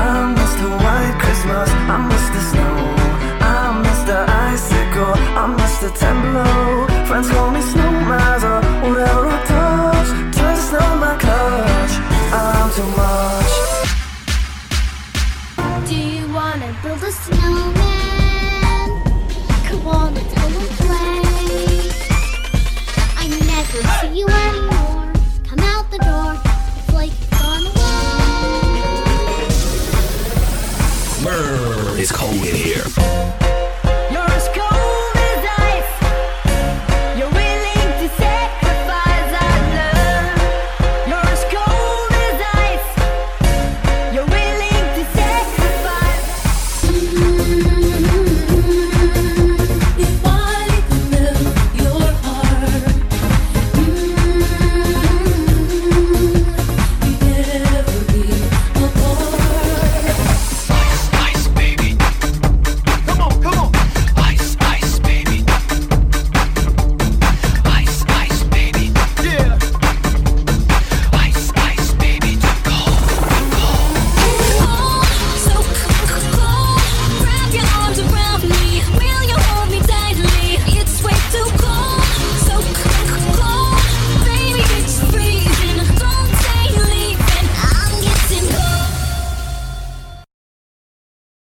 I'm Mr. White Christmas, I'm Mr. Snow, I'm Mr. Icicle, I'm Mr. Templo. Friends call me Snowmaster, whatever I touch turns to snow in my clutch. I'm too much. Do you wanna build a snowman? Come on, let's go and play. I never see you anymore. Come out the door, it's like you've gone away. Brr, it's cold in here.